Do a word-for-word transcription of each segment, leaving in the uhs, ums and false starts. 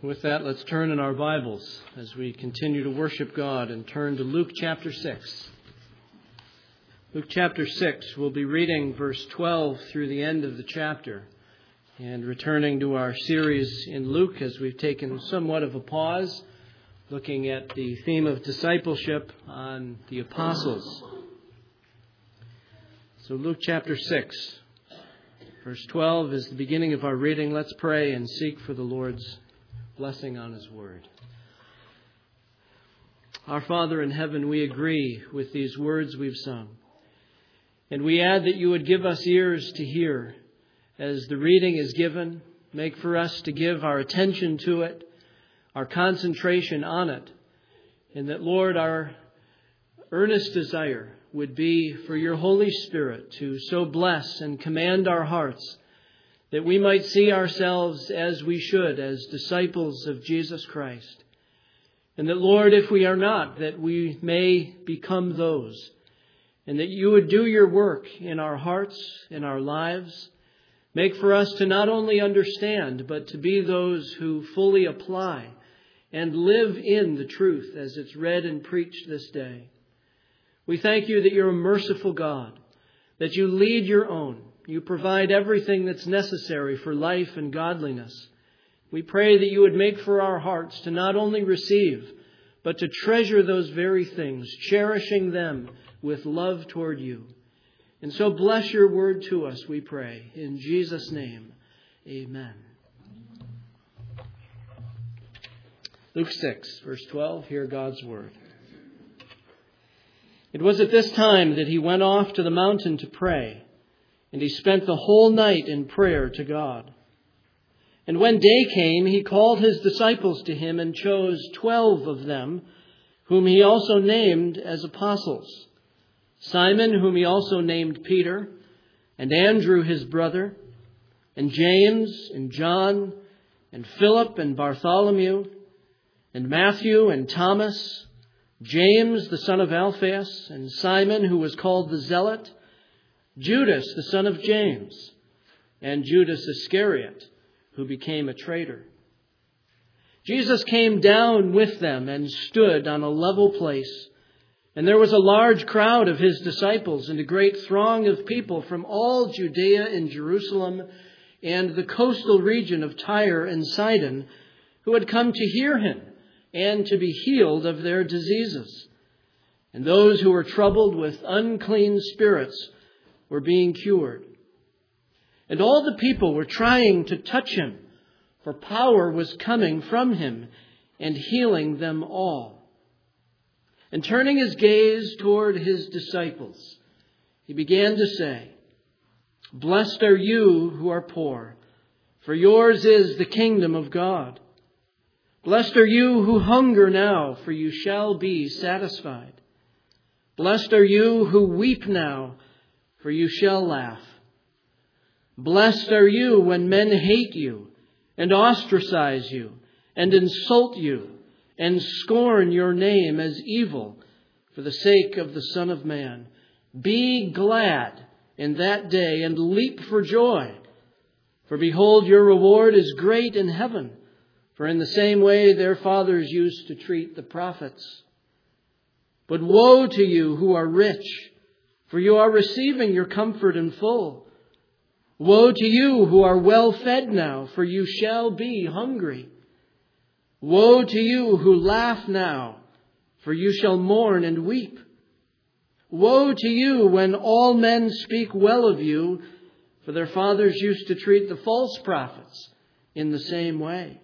With that, let's turn in our Bibles as we continue to worship God and turn to Luke chapter six. Luke chapter six, we'll be reading verse twelve through the end of the chapter and returning to our series in Luke as we've taken somewhat of a pause, looking at the theme of discipleship on the apostles. So Luke chapter six, verse twelve is the beginning of our reading. Let's pray and seek for the Lord's blessing on His Word. Our Father in heaven, we agree with these words we've sung. And we add that you would give us ears to hear as the reading is given. Make for us to give our attention to it, our concentration on it. And that, Lord, our earnest desire would be for your Holy Spirit to so bless and command our hearts that we might see ourselves as we should, as disciples of Jesus Christ. And that, Lord, if we are not, that we may become those. And that you would do your work in our hearts, in our lives. Make for us to not only understand, but to be those who fully apply and live in the truth as it's read and preached this day. We thank you that you're a merciful God, that you lead your own. You provide everything that's necessary for life and godliness. We pray that you would make for our hearts to not only receive, but to treasure those very things, cherishing them with love toward you. And so bless your word to us, we pray. In Jesus' name, amen. Luke six, verse twelve, hear God's word. It was at this time that he went off to the mountain to pray. And he spent the whole night in prayer to God. And when day came, he called his disciples to him and chose twelve of them, whom he also named as apostles. Simon, whom he also named Peter, and Andrew his brother, and James, and John, and Philip, and Bartholomew, and Matthew, and Thomas, James the son of Alphaeus, and Simon, who was called the Zealot, Judas, the son of James, and Judas Iscariot, who became a traitor. Jesus came down with them and stood on a level place, and there was a large crowd of his disciples and a great throng of people from all Judea and Jerusalem and the coastal region of Tyre and Sidon, who had come to hear him and to be healed of their diseases. And those who were troubled with unclean spirits were being cured. And all the people were trying to touch him, for power was coming from him and healing them all. And turning his gaze toward his disciples, he began to say, "Blessed are you who are poor, for yours is the kingdom of God. Blessed are you who hunger now, for you shall be satisfied. Blessed are you who weep now, for you shall laugh. Blessed are you when men hate you and ostracize you and insult you and scorn your name as evil for the sake of the Son of Man. Be glad in that day and leap for joy. For behold, your reward is great in heaven. For in the same way their fathers used to treat the prophets. But woe to you who are rich, for you are receiving your comfort in full. Woe to you who are well fed now, for you shall be hungry. Woe to you who laugh now, for you shall mourn and weep. Woe to you when all men speak well of you, for their fathers used to treat the false prophets in the same way.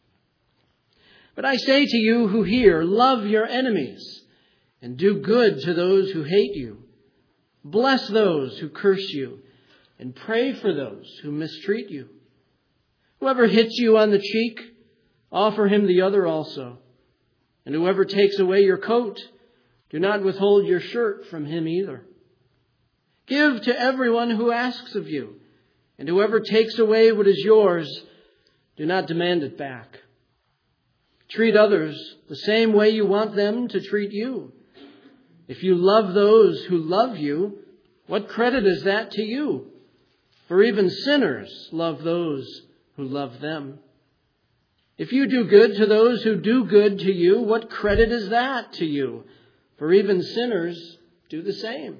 But I say to you who hear, love your enemies and do good to those who hate you. Bless those who curse you and pray for those who mistreat you. Whoever hits you on the cheek, offer him the other also. And whoever takes away your coat, do not withhold your shirt from him either. Give to everyone who asks of you, and whoever takes away what is yours, do not demand it back. Treat others the same way you want them to treat you. If you love those who love you, what credit is that to you? For even sinners love those who love them. If you do good to those who do good to you, what credit is that to you? For even sinners do the same.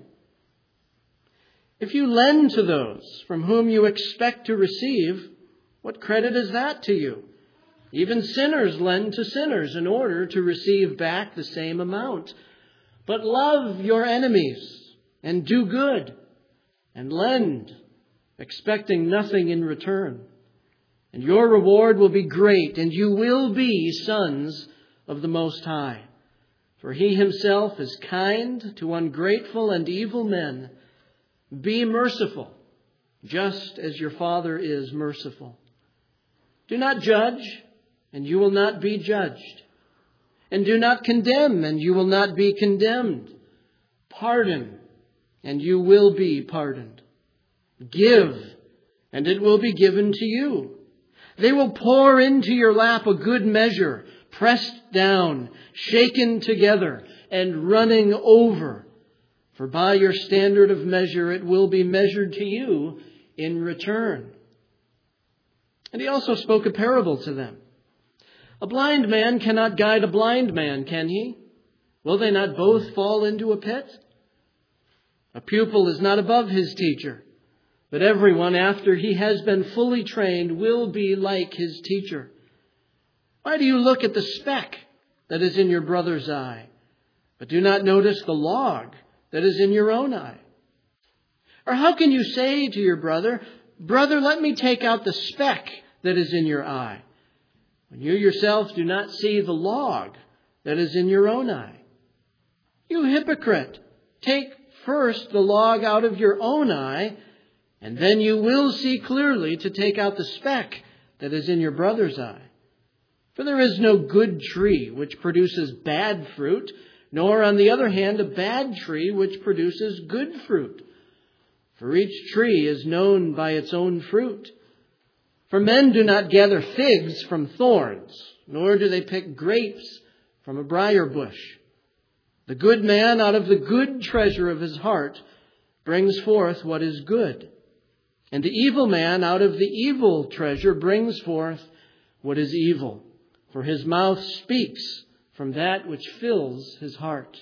If you lend to those from whom you expect to receive, what credit is that to you? Even sinners lend to sinners in order to receive back the same amount. But love your enemies and do good and lend, expecting nothing in return. And your reward will be great, and you will be sons of the Most High. For He Himself is kind to ungrateful and evil men. Be merciful, just as your Father is merciful. Do not judge, and you will not be judged. And do not condemn, and you will not be condemned. Pardon, and you will be pardoned. Give, and it will be given to you. They will pour into your lap a good measure, pressed down, shaken together, and running over. For by your standard of measure it will be measured to you in return. And He also spoke a parable to them. A blind man cannot guide a blind man, can he? Will they not both fall into a pit? A pupil is not above his teacher, but everyone, after he has been fully trained, will be like his teacher. Why do you look at the speck that is in your brother's eye, but do not notice the log that is in your own eye? Or how can you say to your brother, "Brother, let me take out the speck that is in your eye," when you yourself do not see the log that is in your own eye? You hypocrite, take first the log out of your own eye, and then you will see clearly to take out the speck that is in your brother's eye. For there is no good tree which produces bad fruit, nor, on the other hand, a bad tree which produces good fruit. For each tree is known by its own fruit. For men do not gather figs from thorns, nor do they pick grapes from a briar bush. The good man out of the good treasure of his heart brings forth what is good. And the evil man out of the evil treasure brings forth what is evil. For his mouth speaks from that which fills his heart.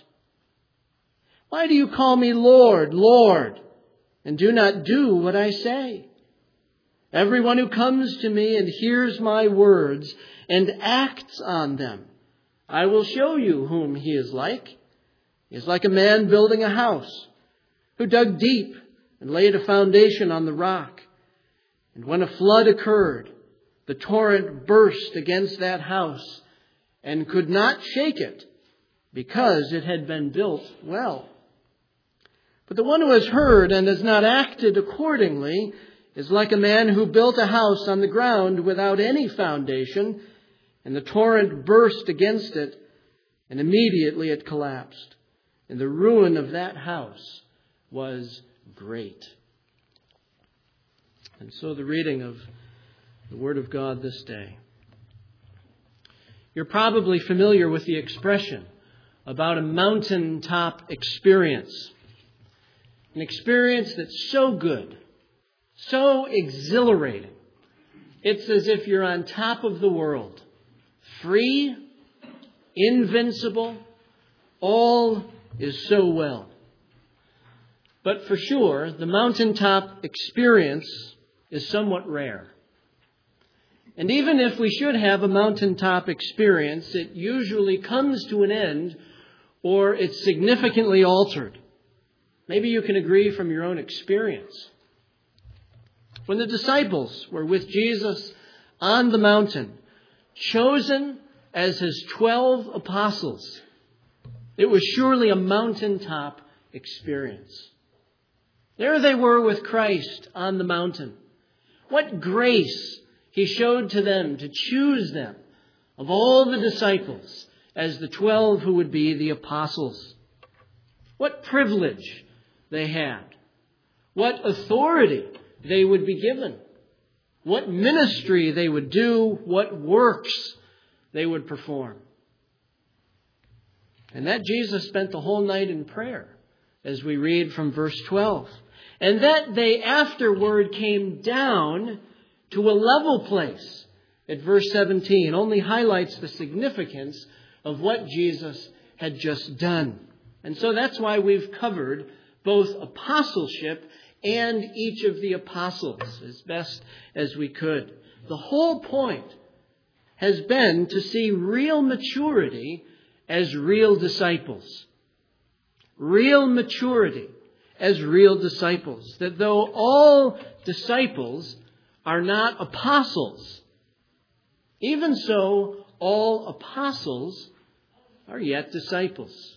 Why do you call me Lord, Lord, and do not do what I say? Everyone who comes to me and hears my words and acts on them, I will show you whom he is like. He is like a man building a house, who dug deep and laid a foundation on the rock. And when a flood occurred, the torrent burst against that house and could not shake it, because it had been built well. But the one who has heard and has not acted accordingly is like a man who built a house on the ground without any foundation, and the torrent burst against it, and immediately it collapsed. And the ruin of that house was great. And so the reading of the Word of God this day. You're probably familiar with the expression about a mountaintop experience. An experience that's so good, so exhilarating. It's as if you're on top of the world. Free, invincible, all is so well. But for sure, the mountaintop experience is somewhat rare. And even if we should have a mountaintop experience, it usually comes to an end or it's significantly altered. Maybe you can agree from your own experience. When the disciples were with Jesus on the mountain, chosen as his twelve apostles, it was surely a mountaintop experience. There they were with Christ on the mountain. What grace he showed to them to choose them of all the disciples as the twelve who would be the apostles. What privilege they had. What authority they would be given. What ministry they would do. What works they would perform. And that Jesus spent the whole night in prayer, as we read from verse twelve. And that they afterward came down to a level place at verse seventeen only highlights the significance of what Jesus had just done. And so that's why we've covered both apostleship and each of the apostles as best as we could. The whole point has been to see real maturity as real disciples. Real maturity as real disciples. That though all disciples are not apostles, even so, all apostles are yet disciples.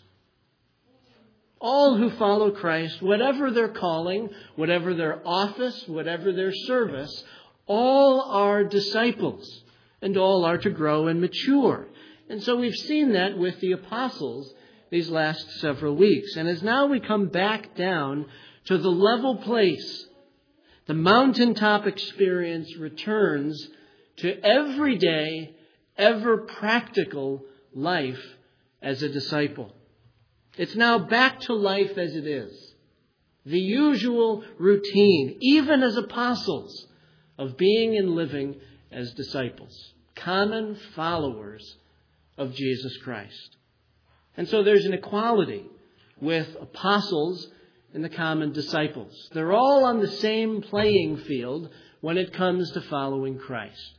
All who follow Christ, whatever their calling, whatever their office, whatever their service, all are disciples, and all are to grow and mature. And so we've seen that with the apostles these last several weeks. And as now we come back down to the level place, the mountaintop experience returns to everyday, ever practical life as a disciple. It's now back to life as it is. The usual routine, even as apostles, of being and living as disciples. Common followers of Jesus Christ. And so there's an equality with apostles and the common disciples. They're all on the same playing field when it comes to following Christ.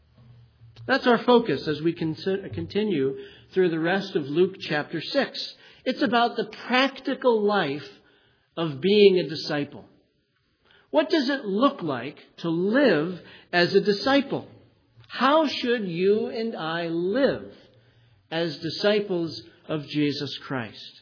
That's our focus as we continue through the rest of Luke chapter six. It's about the practical life of being a disciple. What does it look like to live as a disciple? How should you and I live as disciples of Jesus Christ?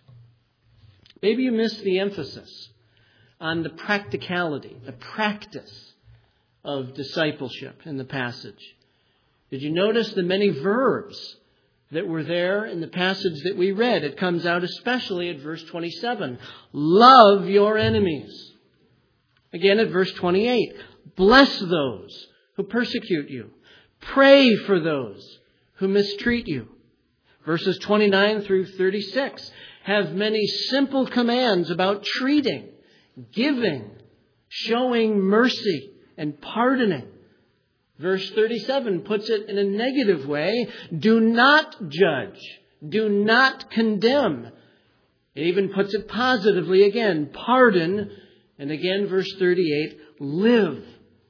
Maybe you missed the emphasis on the practicality, the practice of discipleship in the passage. Did you notice the many verbs that were there in the passage that we read? It comes out especially at verse twenty-seven. Love your enemies. Again at verse twenty-eight. Bless those who persecute you. Pray for those who mistreat you. Verses twenty-nine through thirty-six have many simple commands about treating, giving, showing mercy, and pardoning. Verse thirty-seven puts it in a negative way. Do not judge. Do not condemn. It even puts it positively again. Pardon. And again, verse thirty-eight, live.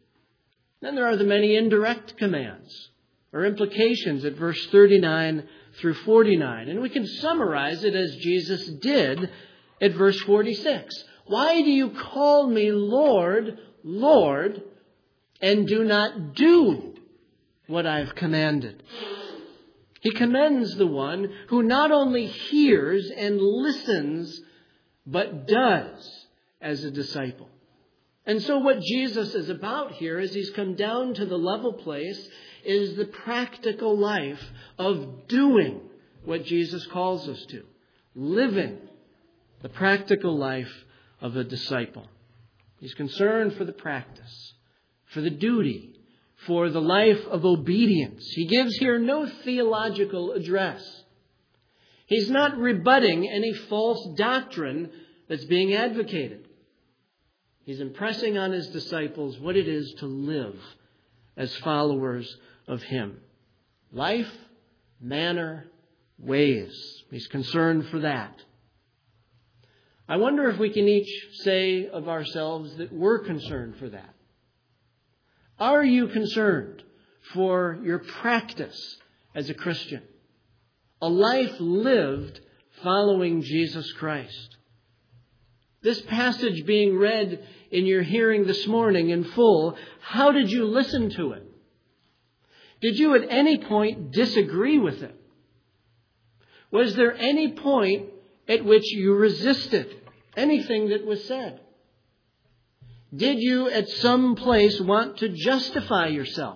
Then there are the many indirect commands or implications at verse thirty-nine through forty-nine. And we can summarize it as Jesus did at verse forty-six. Why do you call me Lord, Lord, and do not do what I've commanded? He commends the one who not only hears and listens, but does as a disciple. And so what Jesus is about here, as he's come down to the level place, is the practical life of doing what Jesus calls us to. Living the practical life of a disciple. He's concerned for the practice, for the duty, for the life of obedience. He gives here no theological address. He's not rebutting any false doctrine that's being advocated. He's impressing on his disciples what it is to live as followers of him. Life, manner, ways. He's concerned for that. I wonder if we can each say of ourselves that we're concerned for that. Are you concerned for your practice as a Christian? A life lived following Jesus Christ. This passage being read in your hearing this morning in full, how did you listen to it? Did you at any point disagree with it? Was there any point at which you resisted anything that was said? Did you at some place want to justify yourself?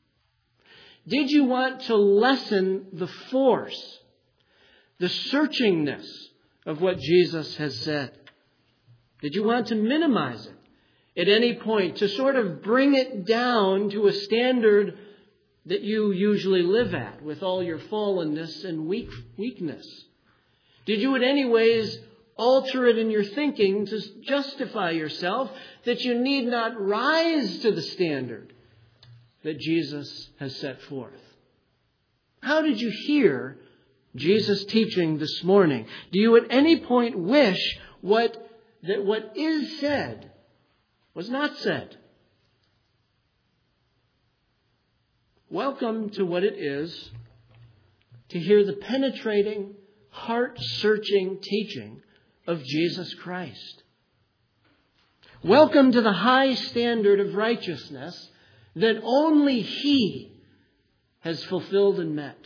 Did you want to lessen the force, the searchingness of what Jesus has said? Did you want to minimize it at any point, to sort of bring it down to a standard that you usually live at with all your fallenness and weak, weakness? Did you in any ways alter it in your thinking to justify yourself that you need not rise to the standard that Jesus has set forth? How did you hear Jesus' teaching this morning? Do you at any point wish what, that what is said was not said? Welcome to what it is to hear the penetrating, heart-searching teaching of Jesus Christ. Welcome to the high standard of righteousness that only He has fulfilled and met.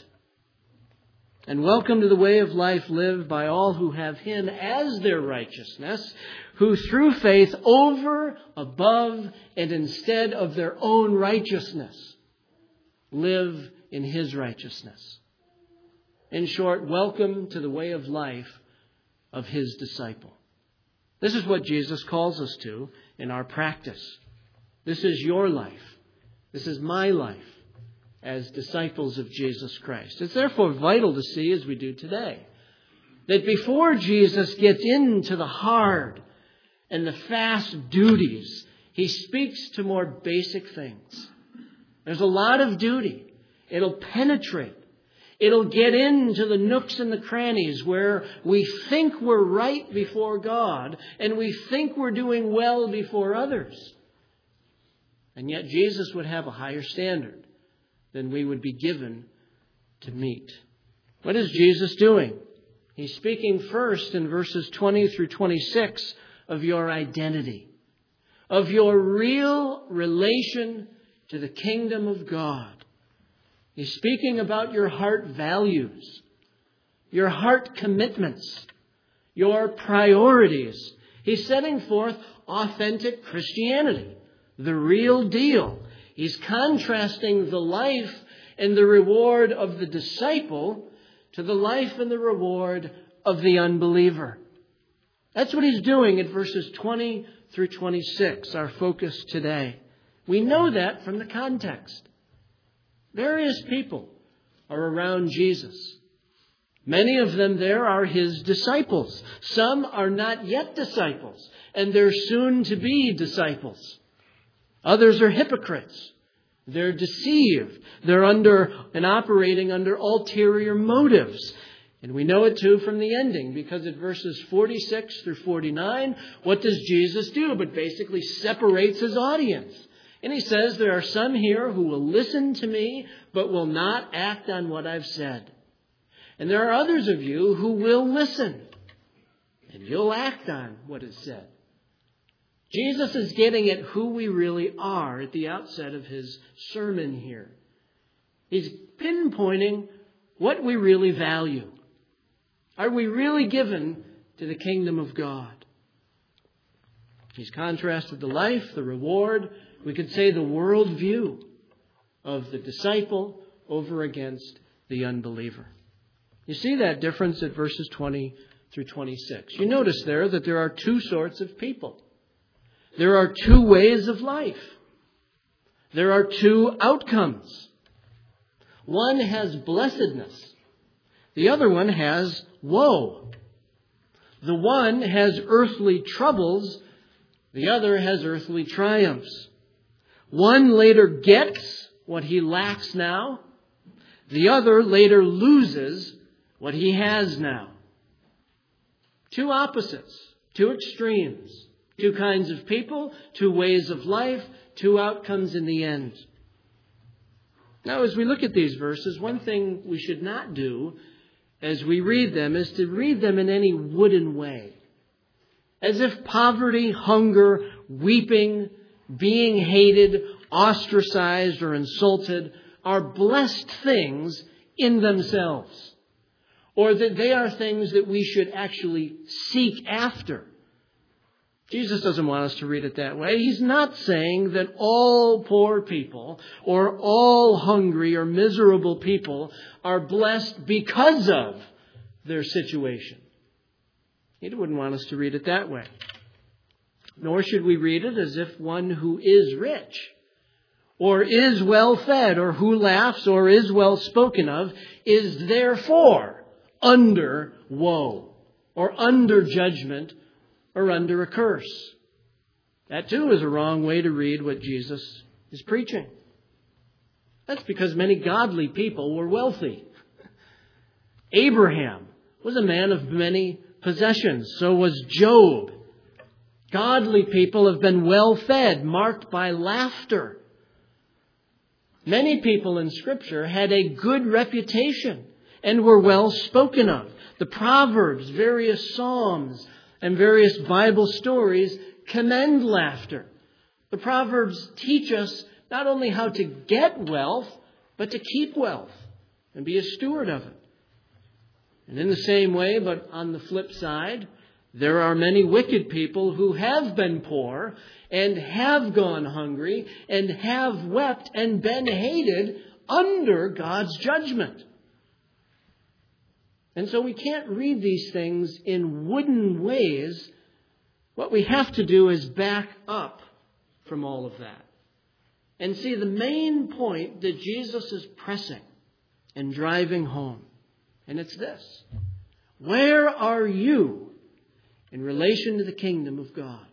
And welcome to the way of life lived by all who have Him as their righteousness, who through faith over, above, and instead of their own righteousness, live in His righteousness. In short, welcome to the way of life of His disciple. This is what Jesus calls us to in our practice. This is your life. This is my life as disciples of Jesus Christ. It's therefore vital to see, as we do today, that before Jesus gets into the hard and the fast duties, He speaks to more basic things. There's a lot of duty. It'll penetrate. It'll get into the nooks and the crannies where we think we're right before God and we think we're doing well before others. And yet Jesus would have a higher standard than we would be given to meet. What is Jesus doing? He's speaking first in verses twenty through twenty-six of your identity, of your real relation to the kingdom of God. He's speaking about your heart values, your heart commitments, your priorities. He's setting forth authentic Christianity, the real deal. He's contrasting the life and the reward of the disciple to the life and the reward of the unbeliever. That's what he's doing in verses twenty through twenty-six, our focus today. We know that from the context. Various people are around Jesus. Many of them there are His disciples. Some are not yet disciples, and they're soon to be disciples. Others are hypocrites. They're deceived. They're under and operating under ulterior motives. And we know it too from the ending, because at verses forty-six through forty-nine, what does Jesus do? But basically separates His audience. And He says, there are some here who will listen to me, but will not act on what I've said. And there are others of you who will listen, and you'll act on what is said. Jesus is getting at who we really are at the outset of His sermon here. He's pinpointing what we really value. Are we really given to the kingdom of God? He's contrasted the life, the reward, we could say the worldview of the disciple over against the unbeliever. You see that difference at verses twenty through twenty-six. You notice there that there are two sorts of people. There are two ways of life. There are two outcomes. One has blessedness. The other one has woe. The one has earthly troubles. The other has earthly triumphs. One later gets what he lacks now. The other later loses what he has now. Two opposites, two extremes, two kinds of people, two ways of life, two outcomes in the end. Now, as we look at these verses, one thing we should not do as we read them is to read them in any wooden way. As if poverty, hunger, weeping, being hated, ostracized, or insulted are blessed things in themselves. Or that they are things that we should actually seek after. Jesus doesn't want us to read it that way. He's not saying that all poor people or all hungry or miserable people are blessed because of their situation. He wouldn't want us to read it that way. Nor should we read it as if one who is rich or is well fed or who laughs or is well spoken of is therefore under woe or under judgment or under a curse. That too is a wrong way to read what Jesus is preaching. That's because many godly people were wealthy. Abraham was a man of many possessions. So was Job. Godly people have been well fed, marked by laughter. Many people in Scripture had a good reputation and were well spoken of. The Proverbs, various Psalms, and various Bible stories commend laughter. The Proverbs teach us not only how to get wealth, but to keep wealth and be a steward of it. And in the same way, but on the flip side, there are many wicked people who have been poor and have gone hungry and have wept and been hated under God's judgment. And so we can't read these things in wooden ways. What we have to do is back up from all of that and see the main point that Jesus is pressing and driving home. And it's this: where are you in relation to the kingdom of God?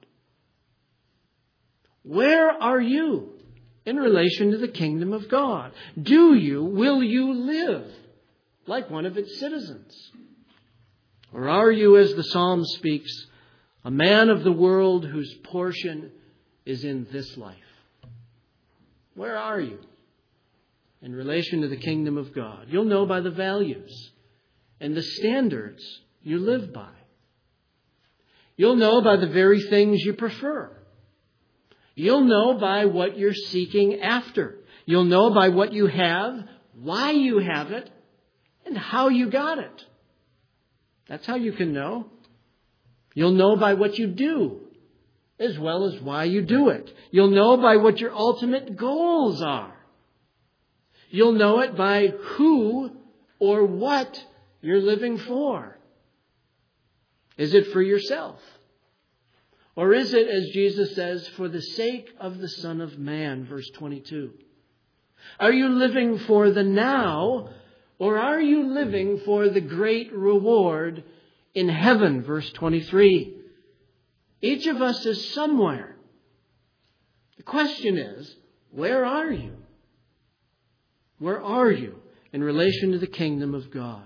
Where are you in relation to the kingdom of God? Do you, will you live like one of its citizens? Or are you, as the psalm speaks, a man of the world whose portion is in this life? Where are you in relation to the kingdom of God? You'll know by the values and the standards you live by. You'll know by the very things you prefer. You'll know by what you're seeking after. You'll know by what you have, why you have it, and how you got it. That's how you can know. You'll know by what you do, as well as why you do it. You'll know by what your ultimate goals are. You'll know it by who or what you're living for. Is it for yourself? Or is it, as Jesus says, for the sake of the Son of Man, verse twenty-two? Are you living for the now, or are you living for the great reward in heaven, verse twenty-three? Each of us is somewhere. The question is, where are you? Where are you in relation to the kingdom of God?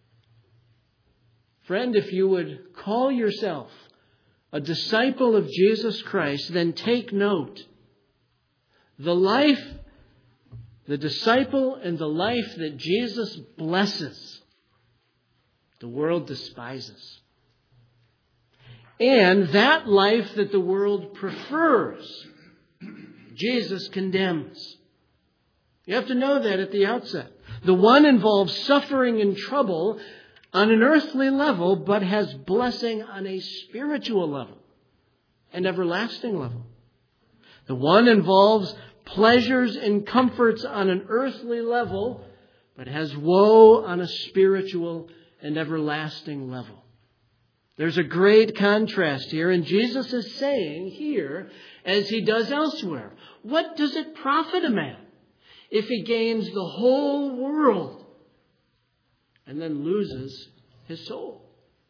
Friend, if you would call yourself a disciple of Jesus Christ, then take note. The life, the disciple and the life that Jesus blesses, the world despises. And that life that the world prefers, Jesus condemns. You have to know that at the outset. The one involves suffering and trouble on an earthly level, but has blessing on a spiritual level and everlasting level. The one involves pleasures and comforts on an earthly level, but has woe on a spiritual and everlasting level. There's a great contrast here, and Jesus is saying here, as he does elsewhere, what does it profit a man if he gains the whole world and then loses his soul?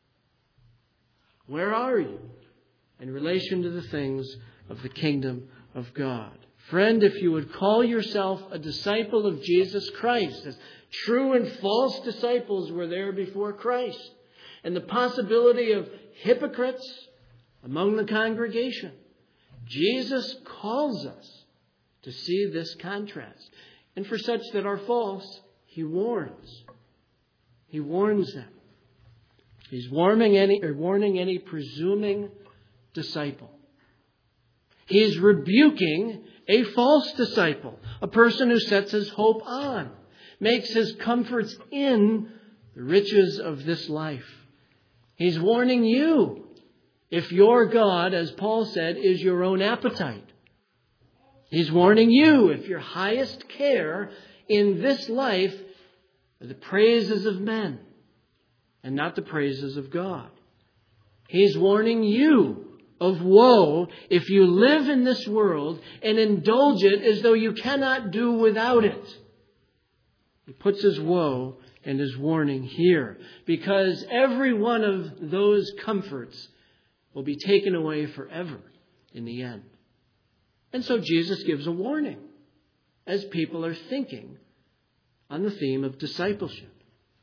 Where are you in relation to the things of the kingdom of God? Friend, if you would call yourself a disciple of Jesus Christ, as true and false disciples were there before Christ, and the possibility of hypocrites among the congregation, Jesus calls us to see this contrast. And for such that are false, he warns. He warns them. He's warning any, or warning any presuming disciple. He's rebuking a false disciple, a person who sets his hope on, makes his comforts in the riches of this life. He's warning you if your God, as Paul said, is your own appetite. He's warning you if your highest care in this life are the praises of men and not the praises of God. He's warning you of woe if you live in this world and indulge it as though you cannot do without it. He puts his woe and his warning here, because every one of those comforts will be taken away forever in the end. And so Jesus gives a warning. as people are thinking on the theme of discipleship.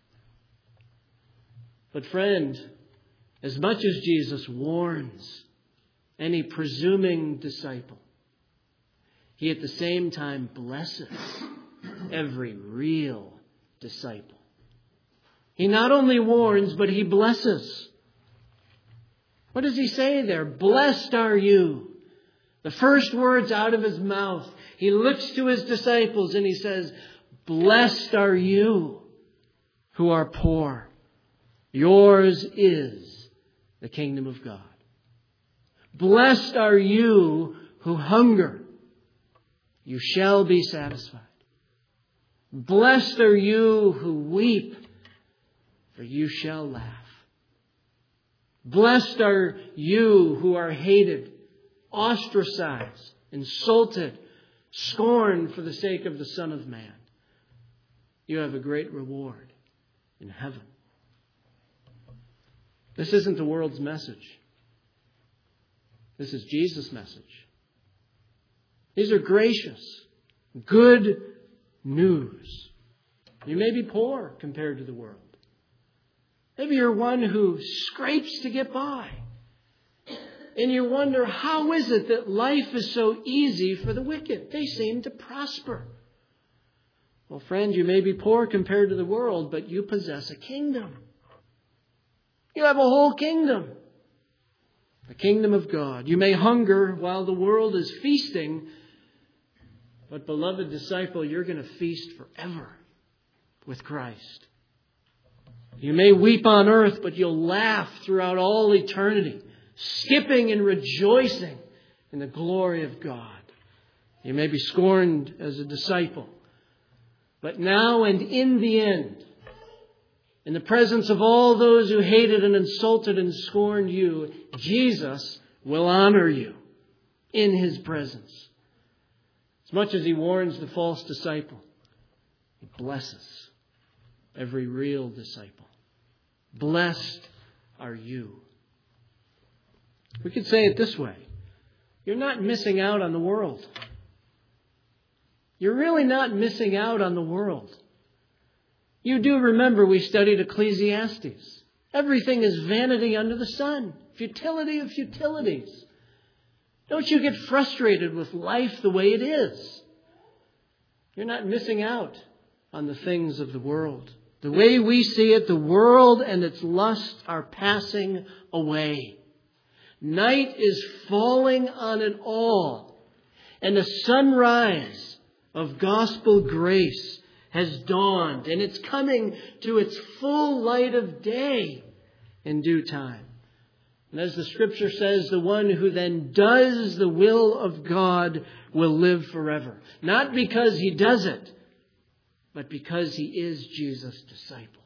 But friend, as much as Jesus warns any presuming disciple, he at the same time blesses every real disciple. He not only warns, but he blesses. What does he say there? Blessed are you. The first words out of his mouth, he looks to his disciples and he says, blessed are you who are poor. Yours is the kingdom of God. Blessed are you who hunger. You shall be satisfied. Blessed are you who weep, for you shall laugh. Blessed are you who are hated, ostracized, insulted, scorned for the sake of the Son of Man. You have a great reward in heaven. This isn't the world's message. This is Jesus' message. These are gracious, good news. You may be poor compared to the world. Maybe you're one who scrapes to get by. And you wonder, how is it that life is so easy for the wicked? They seem to prosper. Well, friend, you may be poor compared to the world, but you possess a kingdom. You have a whole kingdom. The kingdom of God. You may hunger while the world is feasting, but beloved disciple, you're going to feast forever with Christ. You may weep on earth, but you'll laugh throughout all eternity, skipping and rejoicing in the glory of God. You may be scorned as a disciple, but now and in the end, in the presence of all those who hated and insulted and scorned you, Jesus will honor you in his presence. As much as he warns the false disciple, he blesses every real disciple. Blessed are you. We could say it this way. You're not missing out on the world. You're really not missing out on the world. You do remember we studied Ecclesiastes. Everything is vanity under the sun. Futility of futilities. Don't you get frustrated with life the way it is. You're not missing out on the things of the world. The way we see it, the world and its lusts are passing away. Night is falling on it all. And a sunrise of gospel grace has dawned, and it's coming to its full light of day in due time. And as the scripture says, the one who then does the will of God will live forever. Not because he does it, but because he is Jesus' disciple.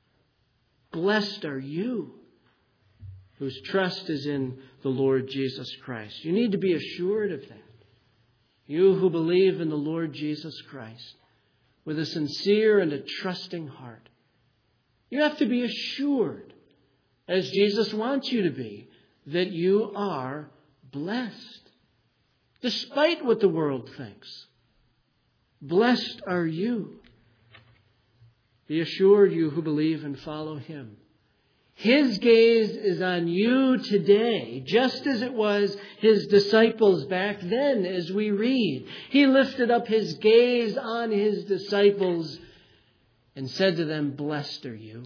Blessed are you whose trust is in the Lord Jesus Christ. You need to be assured of that. You who believe in the Lord Jesus Christ with a sincere and a trusting heart. You have to be assured, as Jesus wants you to be, that you are blessed, despite what the world thinks. Blessed are you. Be assured, you who believe and follow him. His gaze is on you today, just as it was his disciples back then, as we read. He lifted up his gaze on his disciples and said to them, blessed are you.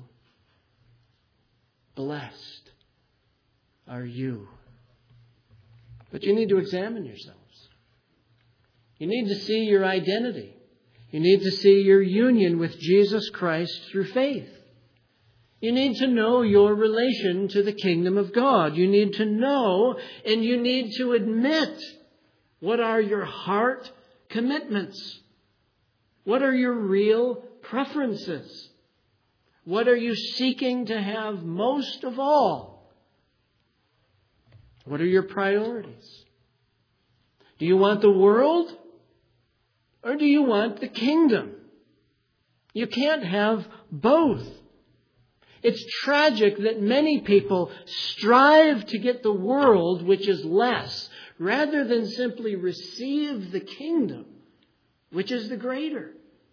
Blessed are you. But you need to examine yourselves. You need to see your identity. You need to see your union with Jesus Christ through faith. You need to know your relation to the kingdom of God. You need to know and you need to admit what are your heart commitments. What are your real preferences? What are you seeking to have most of all? What are your priorities? Do you want the world or do you want the kingdom? You can't have both. It's tragic that many people strive to get the world, which is less, rather than simply receive the kingdom, Which is the greater?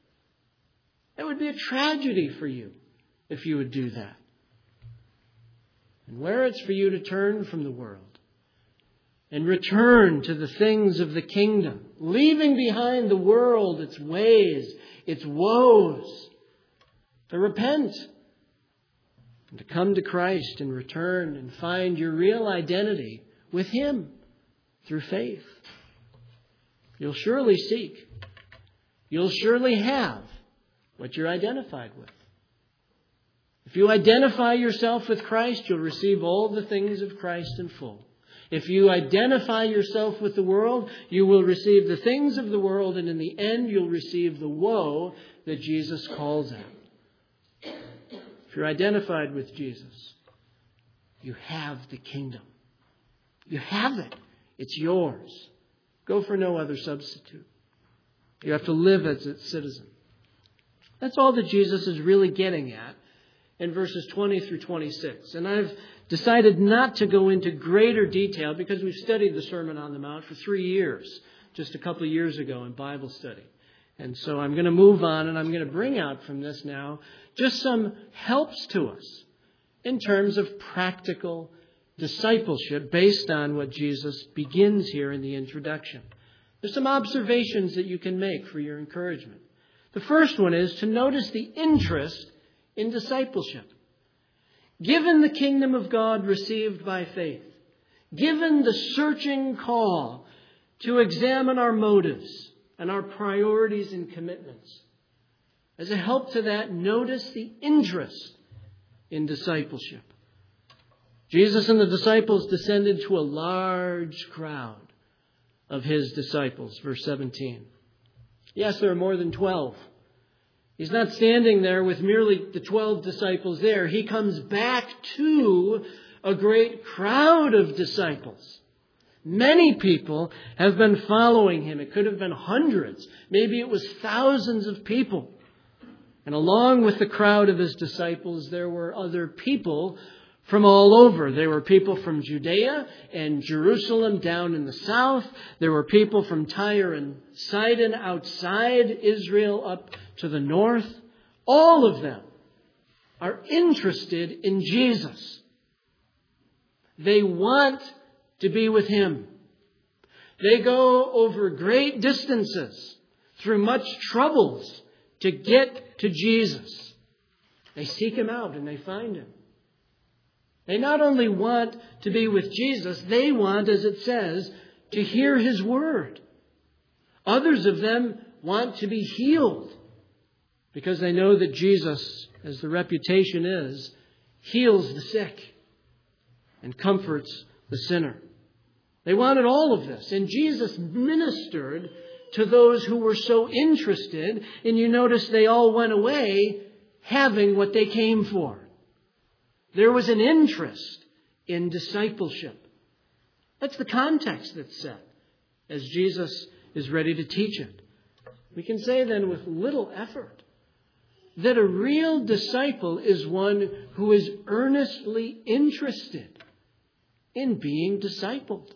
It would be a tragedy for you if you would do that. And where it's for you to turn from the world and return to the things of the kingdom, leaving behind the world, its ways, its woes, to repent and to come to Christ and return and find your real identity with Him through faith. You'll surely seek. You'll surely have what you're identified with. If you identify yourself with Christ, you'll receive all the things of Christ in full. If you identify yourself with the world, you will receive the things of the world, and in the end, you'll receive the woe that Jesus calls out. If you're identified with Jesus, you have the kingdom. You have it. It's yours. Go for no other substitute. You have to live as its citizen. That's all that Jesus is really getting at in verses twenty through twenty-six. And I've decided not to go into greater detail because we've studied the Sermon on the Mount for three years, just a couple of years ago in Bible study. And so I'm going to move on, and I'm going to bring out from this now just some helps to us in terms of practical discipleship based on what Jesus begins here in the introduction. There's some observations that you can make for your encouragement. The first one is to notice the interest in discipleship. Given the kingdom of God received by faith, given the searching call to examine our motives and our priorities and commitments, as a help to that, notice the interest in discipleship. Jesus and the disciples descended to a large crowd of His disciples, verse seventeen. Yes, there are more than twelve. He's not standing there with merely the twelve disciples there. He comes back to a great crowd of disciples. Many people have been following Him. It could have been hundreds. Maybe it was thousands of people. And along with the crowd of His disciples, there were other people from all over. There were people from Judea and Jerusalem down in the south. There were people from Tyre and Sidon outside Israel up to the north. All of them are interested in Jesus. They want to be with Him. They go over great distances through much troubles to get to Jesus. They seek Him out and they find Him. They not only want to be with Jesus, they want, as it says, to hear His word. Others of them want to be healed because they know that Jesus, as the reputation is, heals the sick and comforts the sinner. They wanted all of this. And Jesus ministered to those who were so interested. And you notice they all went away having what they came for. There was an interest in discipleship. That's the context that's set as Jesus is ready to teach it. We can say then with little effort that a real disciple is one who is earnestly interested in being discipled.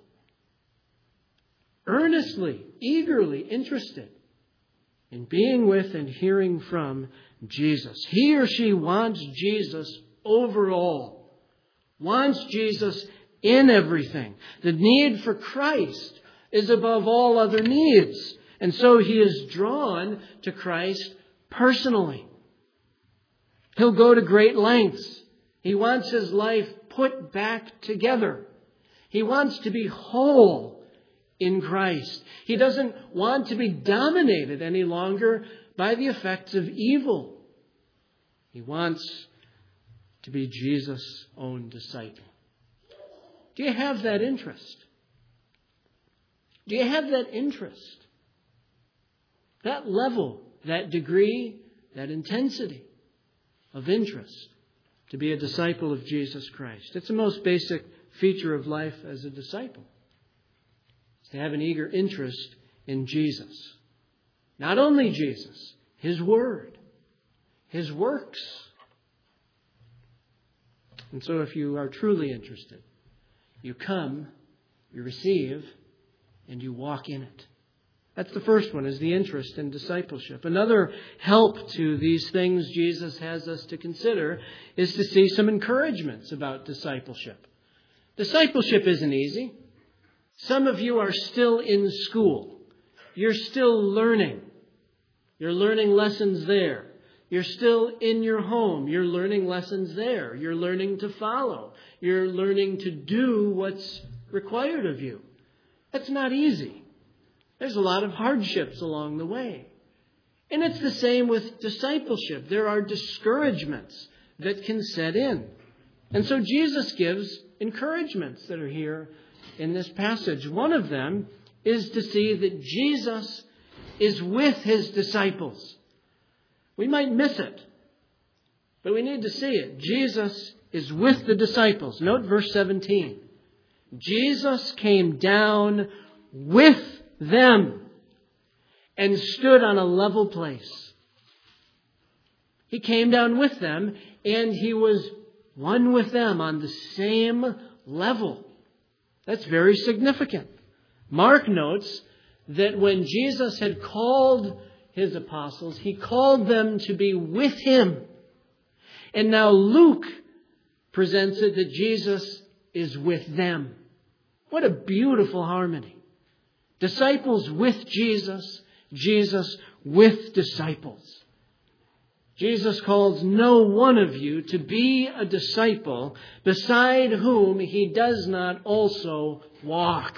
Earnestly, eagerly interested in being with and hearing from Jesus. He or she wants Jesus overall, wants Jesus in everything. The need for Christ is above all other needs. And so he is drawn to Christ personally. He'll go to great lengths. He wants his life put back together. He wants to be whole in Christ. He doesn't want to be dominated any longer by the effects of evil. He wants to be Jesus' own disciple. Do you have that interest? Do you have that interest? That level, that degree, that intensity of interest to be a disciple of Jesus Christ. It's the most basic feature of life as a disciple. It's to have an eager interest in Jesus. Not only Jesus, His Word, His works. And so if you are truly interested, you come, you receive, and you walk in it. That's the first one, is the interest in discipleship. Another help to these things Jesus has us to consider is to see some encouragements about discipleship. Discipleship isn't easy. Some of you are still in school. You're still learning. You're learning lessons there. You're still in your home. You're learning lessons there. You're learning to follow. You're learning to do what's required of you. That's not easy. There's a lot of hardships along the way. And it's the same with discipleship. There are discouragements that can set in. And so Jesus gives encouragements that are here in this passage. One of them is to see that Jesus is with his disciples. We might miss it, but we need to see it. Jesus is with the disciples. Note verse seventeen. Jesus came down with them and stood on a level place. He came down with them and he was one with them on the same level. That's very significant. Mark notes that when Jesus had called his apostles, he called them to be with him. And now Luke presents it that Jesus is with them. What a beautiful harmony. Disciples with Jesus, Jesus with disciples. Jesus calls no one of you to be a disciple beside whom he does not also walk.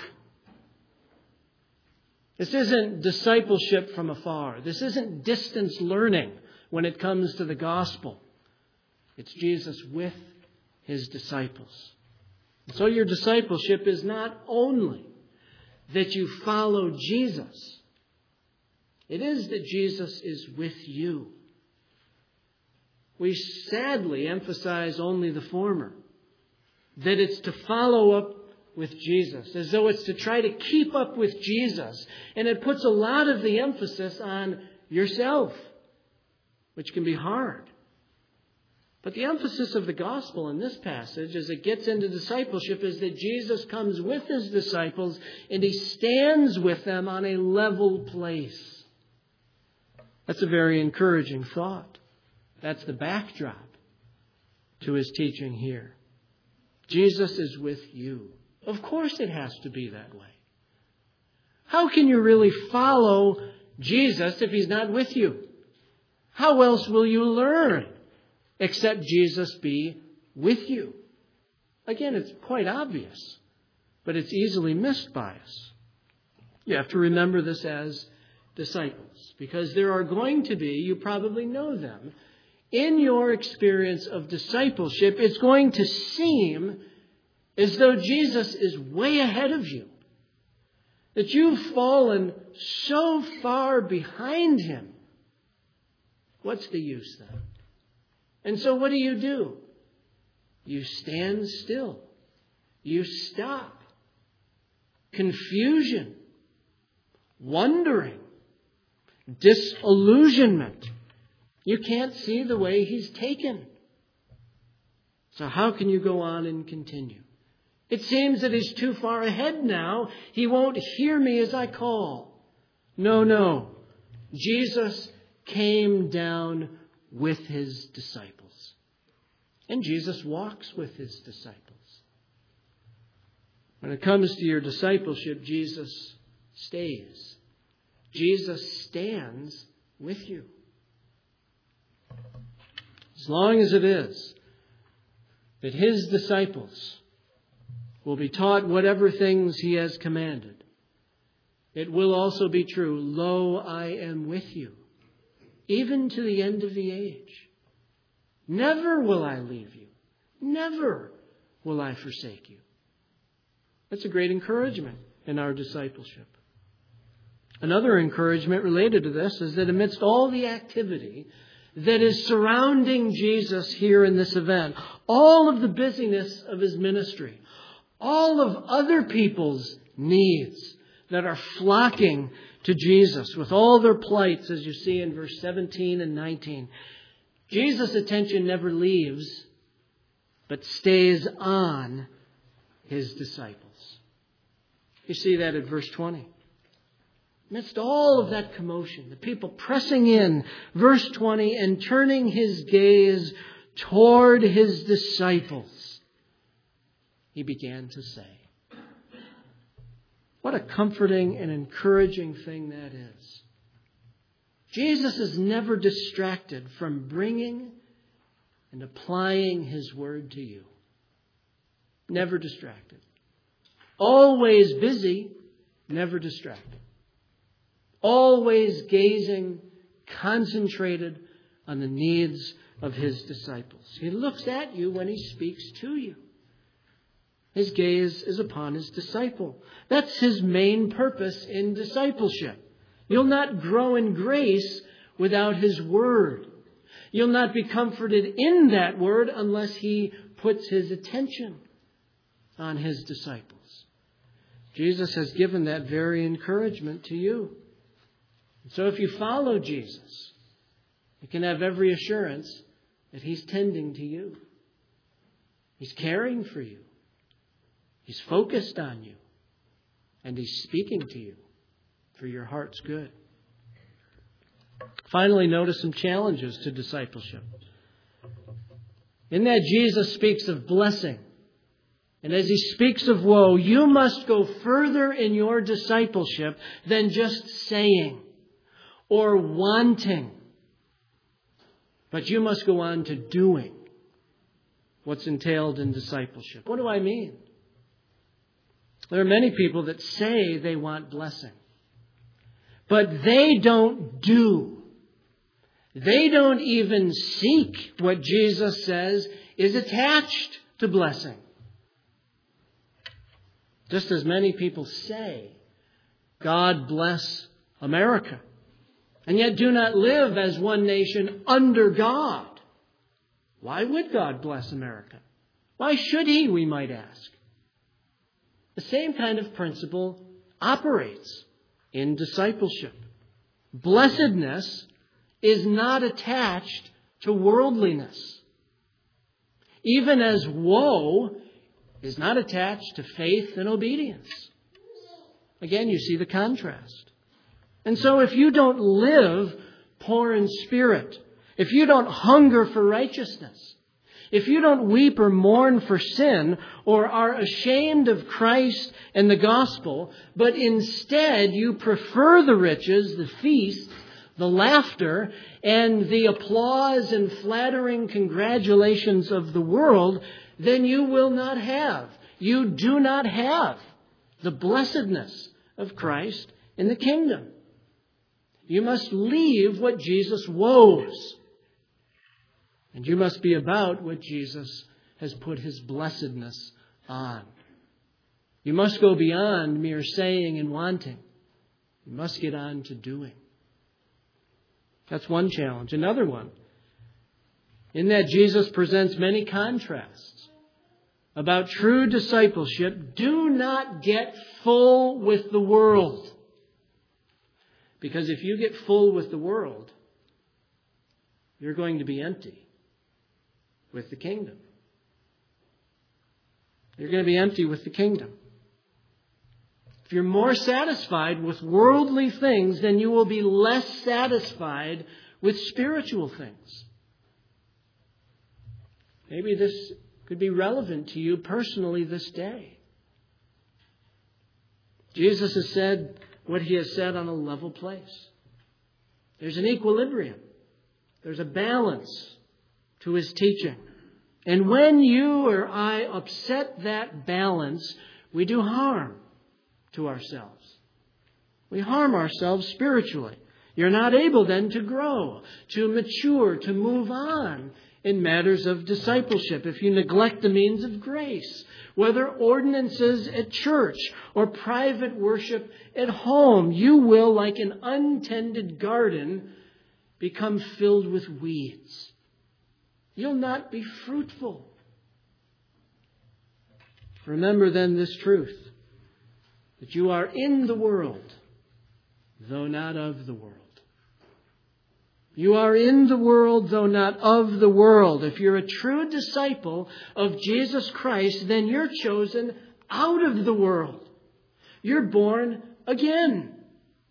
This isn't discipleship from afar. This isn't distance learning when it comes to the gospel. It's Jesus with his disciples. So your discipleship is not only that you follow Jesus. It is that Jesus is with you. We sadly emphasize only the former. That it's to follow up with Jesus, as though it's to try to keep up with Jesus. And it puts a lot of the emphasis on yourself, which can be hard. But the emphasis of the gospel in this passage, as it gets into discipleship, is that Jesus comes with his disciples and he stands with them on a level place. That's a very encouraging thought. That's the backdrop to his teaching here. Jesus is with you. Of course it has to be that way. How can you really follow Jesus if he's not with you? How else will you learn except Jesus be with you? Again, it's quite obvious, but it's easily missed by us. You have to remember this as disciples, because there are going to be, you probably know them, in your experience of discipleship, it's going to seem as though Jesus is way ahead of you. That you've fallen so far behind him. What's the use then? And so what do you do? You stand still. You stop. Confusion. Wondering. Disillusionment. You can't see the way he's taken. So how can you go on and continue? It seems that he's too far ahead now. He won't hear me as I call. No, no. Jesus came down with his disciples. And Jesus walks with his disciples. When it comes to your discipleship, Jesus stays. Jesus stands with you. As long as it is that his disciples will be taught whatever things he has commanded, it will also be true, lo, I am with you, even to the end of the age. Never will I leave you. Never will I forsake you. That's a great encouragement in our discipleship. Another encouragement related to this is that amidst all the activity that is surrounding Jesus here in this event, all of the busyness of his ministry, all of other people's needs that are flocking to Jesus with all their plights, as you see in verse seventeen and nineteen, Jesus' attention never leaves, but stays on his disciples. You see that at verse twenty. Amidst all of that commotion, the people pressing in, verse twenty, and turning his gaze toward his disciples, he began to say. What a comforting and encouraging thing that is. Jesus is never distracted from bringing and applying his word to you. Never distracted. Always busy, never distracted. Always gazing, concentrated on the needs of his disciples. He looks at you when he speaks to you. His gaze is upon his disciple. That's his main purpose in discipleship. You'll not grow in grace without his word. You'll not be comforted in that word unless he puts his attention on his disciples. Jesus has given that very encouragement to you. So if you follow Jesus, you can have every assurance that he's tending to you. He's caring for you. He's focused on you. And he's speaking to you for your heart's good. Finally, notice some challenges to discipleship. In that Jesus speaks of blessing. And as he speaks of woe, you must go further in your discipleship than just saying or wanting. But you must go on to doing what's entailed in discipleship. What do I mean? There are many people that say they want blessing, but they don't do. They don't even seek what Jesus says is attached to blessing. Just as many people say, God bless America, and yet do not live as one nation under God. Why would God bless America? Why should he, we might ask? The same kind of principle operates in discipleship. Blessedness is not attached to worldliness, even as woe is not attached to faith and obedience. Again, you see the contrast. And so if you don't live poor in spirit, if you don't hunger for righteousness, if you don't weep or mourn for sin or are ashamed of Christ and the gospel, but instead you prefer the riches, the feasts, the laughter, and the applause and flattering congratulations of the world, then you will not have, you do not have the blessedness of Christ in the kingdom. You must leave what Jesus woes. And you must be about what Jesus has put his blessedness on. You must go beyond mere saying and wanting. You must get on to doing. That's one challenge. Another one, in that Jesus presents many contrasts about true discipleship. Do not get full with the world. Because if you get full with the world, you're going to be empty with the kingdom. You're going to be empty with the kingdom. If you're more satisfied with worldly things, then you will be less satisfied with spiritual things. Maybe this could be relevant to you personally this day. Jesus has said what he has said on a level place. There's an equilibrium. There's a balance to his teaching. And when you or I upset that balance, we do harm to ourselves. We harm ourselves spiritually. You're not able then to grow, to mature, to move on in matters of discipleship if you neglect the means of grace, whether ordinances at church or private worship at home. You will, like an untended garden, become filled with weeds. You'll not be fruitful. Remember then this truth, that you are in the world, though not of the world. You are in the world, though not of the world. If you're a true disciple of Jesus Christ, then you're chosen out of the world. You're born again.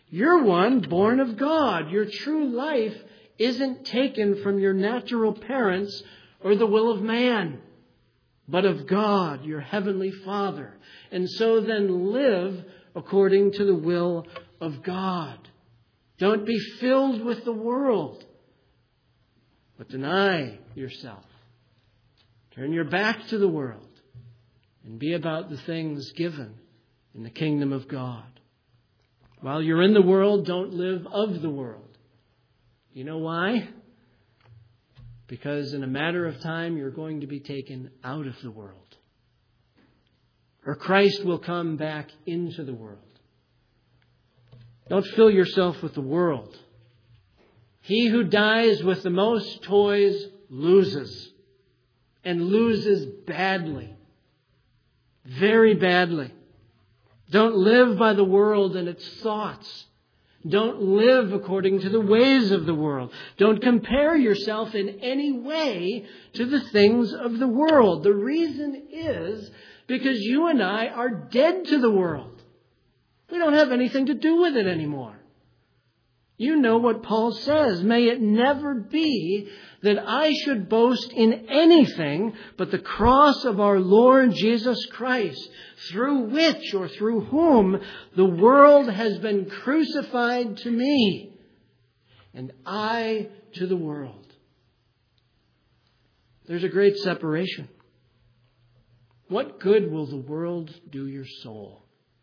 You're one born of God. Your true life isn't taken from your natural parents or the will of man, but of God, your heavenly Father. And so then live according to the will of God. Don't be filled with the world, but deny yourself. Turn your back to the world and be about the things given in the kingdom of God. While you're in the world, don't live of the world. You know why? Because in a matter of time, you're going to be taken out of the world. Or Christ will come back into the world. Don't fill yourself with the world. He who dies with the most toys loses. And loses badly. Very badly. Don't live by the world and its thoughts. Don't live according to the ways of the world. Don't compare yourself in any way to the things of the world. The reason is because you and I are dead to the world. We don't have anything to do with it anymore. You know what Paul says. May it never be that I should boast in anything but the cross of our Lord Jesus Christ, through which or through whom the world has been crucified to me, and I to the world. There's a great separation. What good will the world do your soul?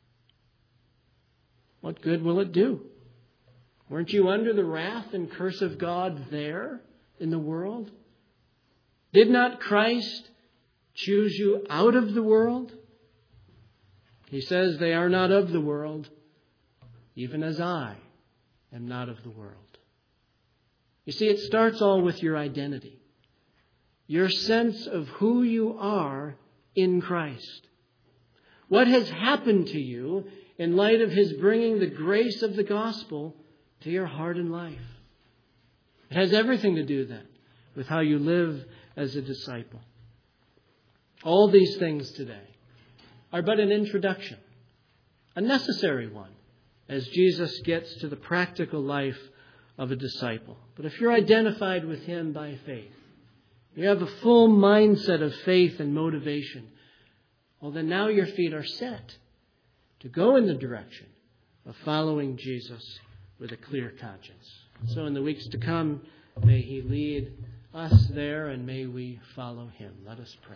What good will it do? Weren't you under the wrath and curse of God there in the world? Did not Christ choose you out of the world? He says they are not of the world, even as I am not of the world. You see, it starts all with your identity. Your sense of who you are in Christ. What has happened to you in light of His bringing the grace of the gospel to your heart and life. It has everything to do then with how you live as a disciple. All these things today are but an introduction, a necessary one, as Jesus gets to the practical life of a disciple. But if you're identified with Him by faith, you have a full mindset of faith and motivation, well, then now your feet are set to go in the direction of following Jesus with a clear conscience. So in the weeks to come, may He lead us there and may we follow Him. Let us pray.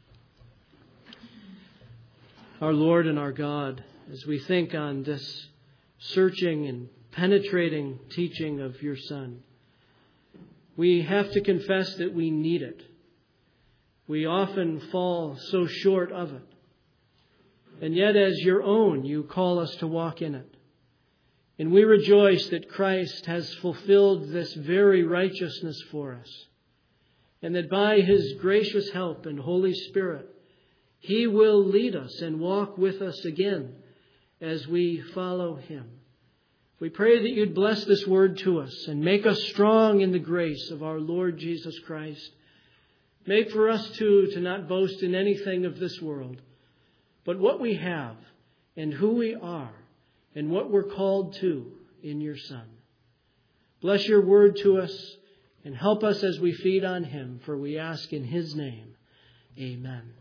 Our Lord and our God, as we think on this searching and penetrating teaching of your Son, we have to confess that we need it. We often fall so short of it. And yet as your own, you call us to walk in it. And we rejoice that Christ has fulfilled this very righteousness for us. And that by His gracious help and Holy Spirit, He will lead us and walk with us again as we follow Him. We pray that you'd bless this word to us and make us strong in the grace of our Lord Jesus Christ. Make for us too to not boast in anything of this world, but what we have and who we are and what we're called to in your Son. Bless your word to us and help us as we feed on Him, for we ask in His name. Amen.